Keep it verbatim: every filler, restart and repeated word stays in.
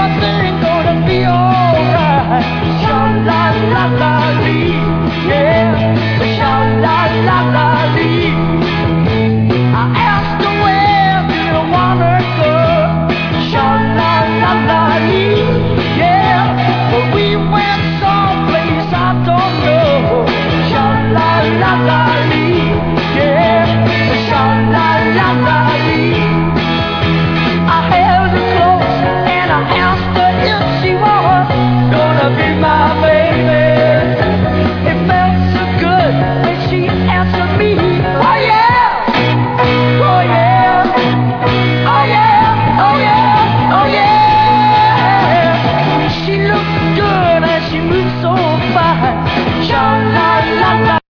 everything gonna be alright. Sha-la-la-la-lee, yeah, sha-la-la-la-lee. I asked her where do you wanna go, sha-la-la-la-lee, yeah, but we went someplace I don't know, sha-la-la-la-lee, yeah, sha-la-la-la-lee. I held her close and I asked her if she was gonna be my baby. It felt so good when she answered me, oh yeah, oh yeah, oh yeah, oh yeah, oh yeah. She looked good and she moved so fine, sha la la la.